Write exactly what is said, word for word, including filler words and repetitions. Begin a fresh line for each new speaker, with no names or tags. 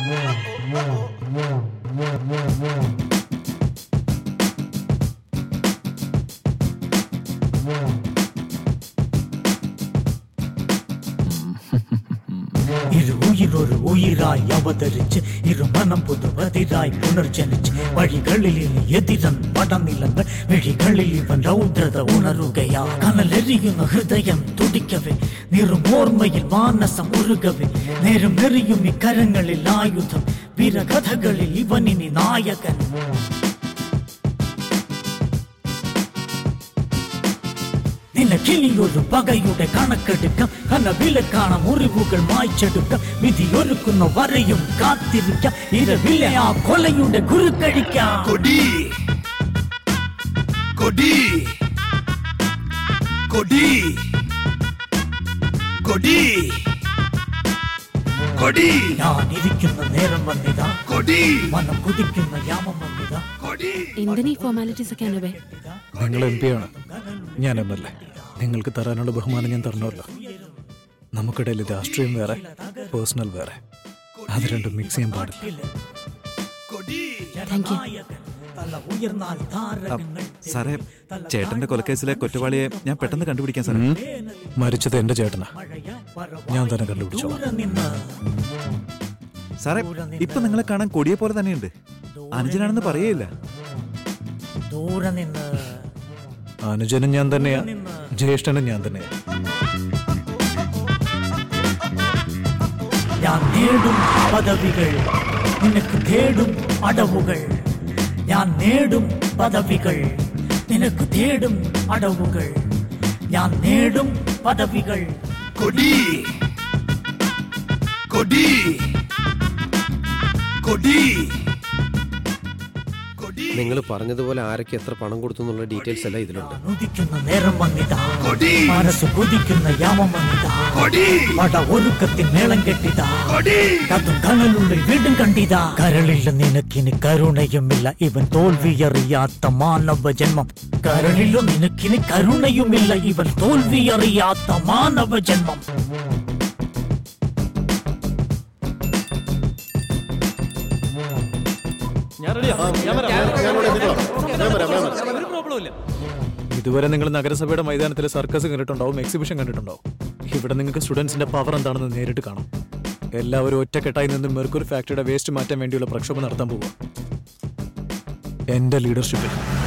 ഇരു ഉയിരൊരു ഉയിരായി അവതരിച്ച് ഇരുമനം പുതുവതിരായി പുനർജനിച്ച് വഴികളിൽ എതിരൻ പടനിലങ്ങൾ വഴികളിൽ ഇവൻ രൗദ്രത ഉണരുകയാ. കനലെറിയുന്ന ഹൃദയം തുടിക്കവേ നിറുമോർമ്മയിൽ മാനസം ഉരുകവേ നേരം എറിയും ഈ കരങ്ങളിൽ ആയുധം വീരകഥകളിൽ ഇവനിനി നായകൻ. നിനക്കിനിയൊരു പകയുടെ കണക്കെടുക്കാം കനവിലെ കാണാം മുറിവുകൾ മായ്ച്ചെടുക്കാം വിധിയൊരുക്കുന്ന വരെയും കാത്തിരിക്കാം ഇരവിലെ ആ കൊലയുടെ ഗുരുക്കഴിക്കാം.
കൊടി കൊടി കൊടി കൊടി കൊടി
ഞാനിരിക്കുന്ന നേരം വന്നിതാ
കൊടി
മനം കുതിക്കുന്ന യാമം വന്നിതാ.
എന്തിനീ ഫോർമാലിറ്റീസ് ഒക്കെ അനുവേ?
നിങ്ങൾ എം പി ആണ്, ഞാൻ എം എൽ എ. നിങ്ങൾക്ക് തരാനുള്ള ബഹുമാനം ഞാൻ തരണമല്ലോ. നമുക്കിടയിൽ രാഷ്ട്രീയം വേറെ പേഴ്സണൽ വേറെ, അത് രണ്ടും മിക്സ് ചെയ്യാൻ പാടില്ല.
Thank you.
സാറേ, ചേട്ടന്റെ കൊലക്കേസിലെ കുറ്റവാളിയെ ഞാൻ പെട്ടെന്ന് കണ്ടുപിടിക്കാൻ സാറേ.
മരിച്ചത് എന്റെ ചേട്ടനാ, ഞാൻ തന്നെ കണ്ടുപിടിച്ചോളാം.
സാറേ, ഇപ്പൊ നിങ്ങളെ കാണാൻ കൊടിയെ പോലെ തന്നെയുണ്ട്. അനുജനാണെന്ന് പറയേയില്ല.
ദൂരെ നിന്ന്
അനുജനും ഞാൻ തന്നെയാ, ജ്യേഷ്ഠനും ഞാൻ തന്നെയാ.
ഞാൻ നേടും പദവികൾ നിനക്ക് തേടും അടവുകൾ. ഞാൻ നേടും പദവികൾ നിനക്ക് തേടും അടവുകൾ. ഞാൻ നേടും പദവികൾ.
കൊടി കൊടി കൊടി
നിങ്ങൾ പറഞ്ഞതുപോലെ ആരൊക്കെ എത്ര പണം കൊടുത്തു എന്നുള്ള ഡീറ്റെയിൽസ് എല്ലാം ഇതിലുണ്ട്.
ഉദിക്കുന്ന നേരം വന്നിതാ, മനസ്സ് കുതിക്കുന്ന യാമം വന്നിതാ, പട ഒരുക്കത്തിൽ മേളം കെട്ടിതാ, കത്തും കനലുള്ളിൽ വീണ്ടും കണ്ടിതാ. കരളില്ല നിനക്കിന് കരുണയുമില്ല, ഇവൻ തോൽവിയറിയാത്ത മാനവ ജന്മം. കരളില്ല നിനക്കിന് കരുണയുമില്ല, ഇവൻ തോൽവിയറിയാത്ത മാനവ ജന്മം.
ഇതുവരെ നിങ്ങൾ നഗരസഭയുടെ മൈതാനത്തിൽ സർക്കസ് കണ്ടിട്ടുണ്ടാവും, എക്സിബിഷൻ കണ്ടിട്ടുണ്ടാവും. ഇവിടെ നിങ്ങൾക്ക് സ്റ്റുഡൻസിന്റെ പവർ എന്താണെന്ന് നേരിട്ട് കാണാം. എല്ലാവരും ഒറ്റക്കെട്ടായി നിന്ന് മെർക്കുറി ഫാക്ടറിയുടെ വേസ്റ്റ് മാറ്റാൻ വേണ്ടിയുള്ള പ്രക്ഷോഭം നടത്താൻ പോവുക എന്റെ ലീഡർഷിപ്പിൽ.